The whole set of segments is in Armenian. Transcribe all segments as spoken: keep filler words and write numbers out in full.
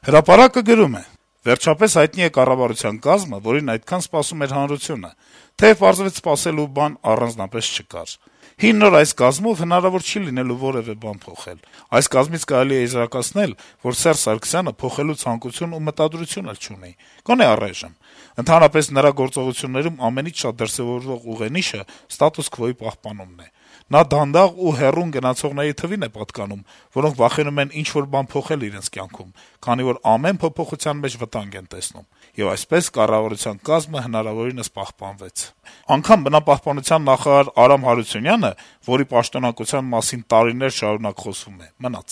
Հրապարակը գրում է. - «Վերջապես հայտնի է կառավարության կազմը, որին այդքան սպասում էր հանրությունը, թեև պարզվեց սպասելու բան առանձնապես չկար: Հին նոր այս կազմով հնարավոր չի լինելու որեւէ բան փոխել: Այս կազմից կարելի է եզրակացնել, որ Սերժ Սարգսյանը փոխելու ցանկություն ու մտադրություն էլ չունի, գոնե առայժմ: Ընդհանրապես նրա գործողություններում ամենից շատ դրսեւորվող ուղենիշը ստատուս քվոյի պահպանումն է: Նա դանդաղ ու հեռուն գնացողների թվին է պատկանում, որոնք վախենում են ինչ-որ բան փոխել իրենց կյանքում, քանի որ ամեն փոփոխության մեջ վտանգ են տեսնում: Եվ այսպես կառավարության կազմը հնարավորինս պահպանվեց: Անգամ բնապահպանության նախարար Արամ Հարությունյանը, որի պաշտոնակության մասին տարիներ շարունակ խոսվում է, մնաց»: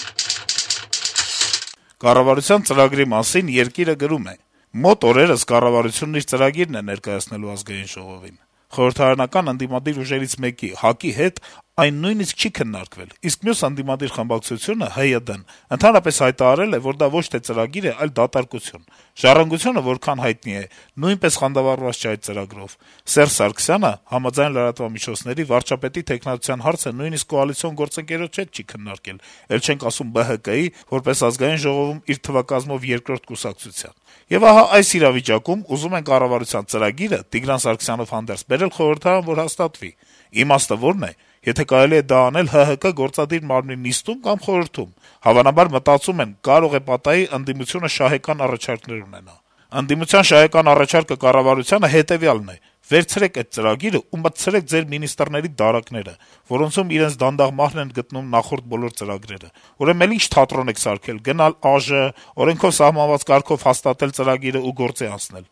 Կառավարության ծրագրի մասին «Երկիր»-ը գրում է. - «Մոտ օրերս կառավարությունն իր ծրագիրն է ներկայացնելու Ազգային ժողովին: Խորհրդարանական ընդդիմադիր ուժերից մեկի` ՀԱԿ-ի հետ այն նույնիսկ չի քննարկվել, իսկ մյուս ընդդիմադիր խմբակցությունը` ՀՅԴ-ն, ընդհանրապես հայտարարել է, որ դա ոչ թե ծրագիր է, այլ դատարկություն: «Ժառանգությունը», որքան հայտնի է, նույնպես խանդավառված չէ այդ ծրագրով: Սերժ Սարգսյանը, համաձայն լրատվամիջոցների, վարչապետի թեկնածության հարցը նույնիսկ կոալիցիոն գործընկերոջ հետ չի քննարկել, էլ չենք ասում ԲՀԿ-ի, որպես Ազգային ժողովում իր թվակազմով երկրորդ կուսակցության: Եվ ահա այս իրավիճակում ուզում են կառավարության ծրագիրը Տիգրան Սարգսյանով հանդերձ բերել խորհրդարան, որ հաստատվի: Իմաստը ո՞րն է: Եթե կարելի է դա անել ՀՀԿ գործադիր մարմնի նիստում կամ խորհրդում: Հավանաբար մտածում են` կարող է պատահի ընդդիմությունը շահեկան առաջարկներ ունենա: Ընդդիմության շահեկան առաջարկը կառավարությանը հետեւյալն է. վերցրեք այդ ծրագիրը ու մտցրեք ձեր մինիստրների դարակները, որոնցում իրենց դանդաղ մահն են գտնում նախորդ բոլոր ծրագրերը: Ուրեմն էլ ի՞նչ թատրոն եք սարքել` գնալ ԱԺ, օրենքով սահմանված կարգով հաստատել ծրագիրը ու գործի անցնել»: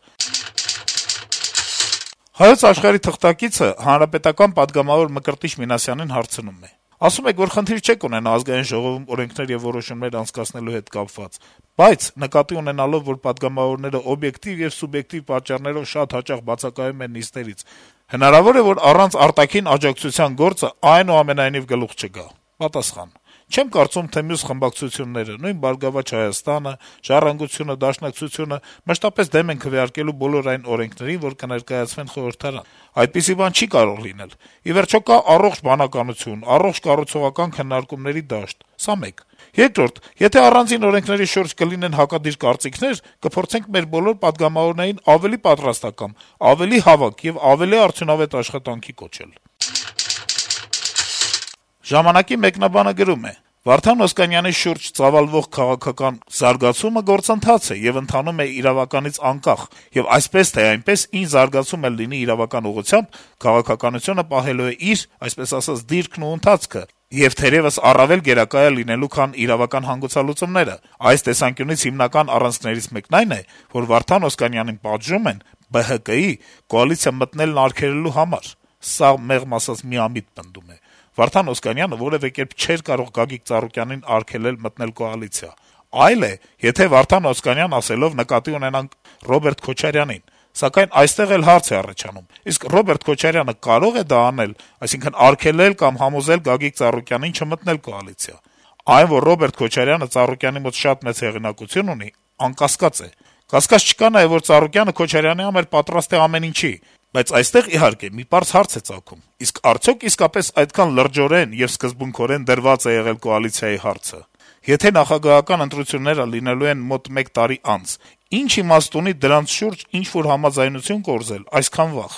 «Հայոց Աշխարհ»-ի թղթակիցը հանրապետական պատգամավոր Մկրտիչ Մինասյանին հարցնում է. - «Ասում եք, որ խնդիր չեք ունենա Ազգային ժողովում օրենքներ եւ որոշումներ անցկացնելու հետ կապված, բայց նկատի ունենալով, որ պատգամավորները օբյեկտիվ եւ սուբյեկտիվ պատճառներով շատ հաճախ բացակայում են նիստերից, հնարավո՞ր է, որ առանց արտաքին աջակցության գործը այնուամենայնիվ գլուխ չգա»: Պատասխան. - «Չեմ կարծում, թե մյուս խմբակցությունները` նույն «Բարգավաճ Հայաստանը», «Ժառանգությունը», Դաշնակցությունը մշտապես դեմ են քվեարկելու բոլոր այն օրենքներին, որ կներկայացվեն խորհրդարան: Այդպիսի բան չի կարող լինել: Ի վերջո, կա առողջ բանականություն, առողջ կառուցողական քննարկումների դաշտ: Սա մեկ: Երկրորդ, եթե առանձին օրենքների շուրջ կլինեն հակադիր կարծիքներ, կփորձենք մեր բոլոր պատգամավորներին ավելի պատրաստակամ, ավելի հավաք եւ ավելի արդյունավետ աշխատանքի կոչել»: «Ժամանակ»-ի մեկնաբանը գրում է. - «Վարդան Օսկանյանի շուրջ ծավալվող քաղաքական զարգացումը գործընթաց է եւ ընթանում է իրավականից անկախ, եւ այսպես թե այնպես, ինչ զարգացում էլ լինի իրավական ուղղությամբ, քաղաքականությունը պահելու է իր, այսպես ասած, դիրքն ու ընթացքը, եւ թերեւս առավել գերակա է լինելու, քան իրավական հանգուցալուծումները: Այս տեսանկյունից հիմնական առանցքներից մեկն այն է, որ Վարդան Օսկանյանին պատժում են ԲՀԿ-ի կոալիցիա մտնելն արգելելու համար: Սա, մեղմ ասած, միամիտ պնդում է: Վարդան Օսկանյանը որեւէ կերպ չէր կարող Գագիկ Ծառուկյանին արգելել մտնել կոալիցիա: Այլ է, եթե Վարդան Օսկանյան ասելով նկատի ունենանք Ռոբերտ Քոչարյանին: Սակայն այստեղ էլ հարց է առաջանում. իսկ Ռոբերտ Քոչարյանը կարո՞ղ է դա անել, այսինքն` արգելել կամ համոզել Գագիկ Ծառուկյանին չմտնել կոալիցիա: Այն, որ Ռոբերտ Քոչարյանը Ծառուկյանի մոտ շատ մեծ հեղինակություն ունի, անկասկած է: Կասկած չկա նաեւ, որ Ծառուկյանը Քոչարյանի համար պատրաստ է ամեն ինչի: Բայց այստեղ, իհարկե, մի պարզ հարց է ծագում. իսկ արդյո՞ք իսկապես այդքան լրջորեն եւ սկզբունքորեն դրված է եղել կոալիցիայի հարցը: Եթե նախագահական ընտրությունները լինելու են մոտ մեկ տարի անց, ի՞նչ իմաստ ունի դրանց շուրջ ինչ-որ համաձայնություն կորզել այսքան վաղ»: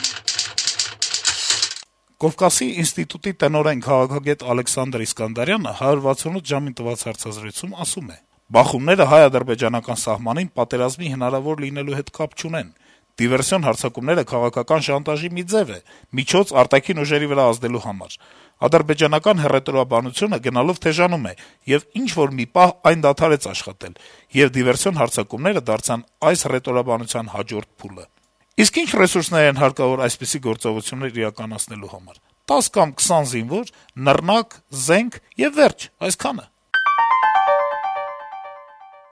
Կովկասի ինստիտուտի տնօրեն, քաղաքագետ Ալեքսանդր Իսկանդարյանը «հարյուր վաթսունութ ժամ»-ին տված հարցազրույցում ասում է. - «Բախումները հայ-ադրբեջանական սահմանին պատերազմի հնարավոր լինելու հետ կապ չունեն: Դիվերսիոն հարձակումները քաղաքական շանտաժի մի ձեւ է, միջոց արտաքին ուժերի վրա ազդելու համար: Ադրբեջանական հռետորաբանությունը գնալով թեժանում է, եւ ինչ-որ մի պահ այն դադարեց աշխատել, եւ դիվերսիոն հարձակումները դարձան այս հռետորաբանության հաջորդ փուլը: Իսկ ի՞նչ ռեսուրսներ են հարկավոր այսպիսի գործողություններ իրականացնելու համար: տասը կամ քսան զինվոր, նռնակ, զենք եւ վերջ: Այսքանը»: